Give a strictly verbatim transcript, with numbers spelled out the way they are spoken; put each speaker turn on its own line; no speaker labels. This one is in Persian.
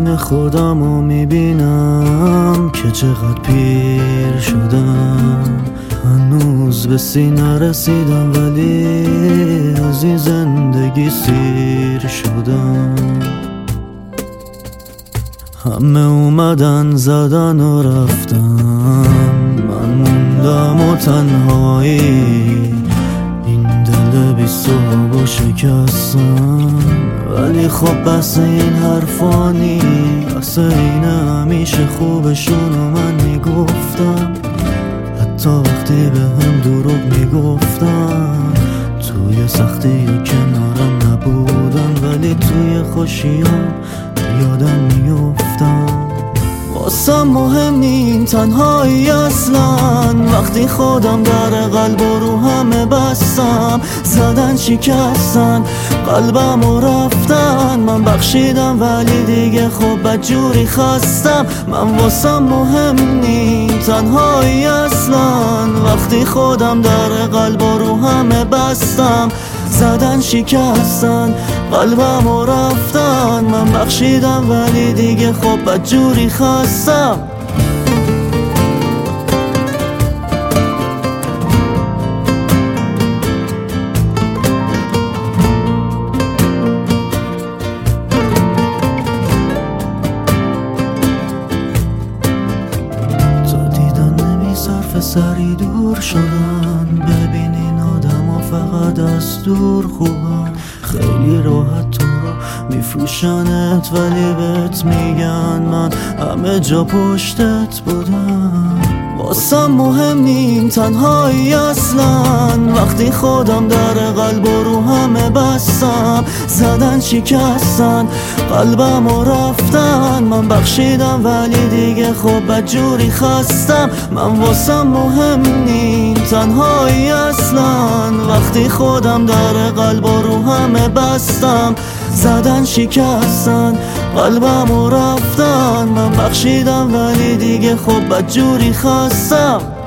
آینه خودمو میبینم که چقدر پیر شدم. هنوز به سینه رسیدم ولی از این زندگی سیر شدم. همه اومدن زدن و رفتن، من موندم و تنهایی. این دل بی صاحب و شکستم، ولی خب بس این حرفانی، بس این همیشه خوبشونو من میگفتم. حتی وقتی به هم دروغ میگفتم، توی سختی کنارم نبودن، ولی توی خوشی ها یادم میفتم. واسم مهم نین تنهایی اصلا، وقتی خودم در قلب و رو همه بستم. زدن شکستن قلبم و رفتن، من بخشیدم ولی دیگه خب بدجوری خستم. من واسم مهم نین تنهایی اصلا، وقتی خودم در قلب و رو همه بستم. زدن شکستن قلبم و رفتن، من بخشیدم ولی دیگه خب بدجوری خستم. تا دیدن نمی صرف سری دور شدن، ببینین آدم و فقط از دور خوبن. خیلی راحت تو رو میفروشنت ولی بهت میگن من همه جا پشتت بودم. واسم مهم نین تنهایی اصلا، وقتی خودم در قلب و رو همه بستم. زدن شکستن قلبم و رفتن، من بخشیدم ولی دیگه خب بدجوری خستم. من واسم مهم نین تنهایی اصلا، وقتی خودم در قلب و رو همه بستم. زدن شکستن قلبم و رفتن، من بخشیدم ولی دیگه خب بدجوری خستم.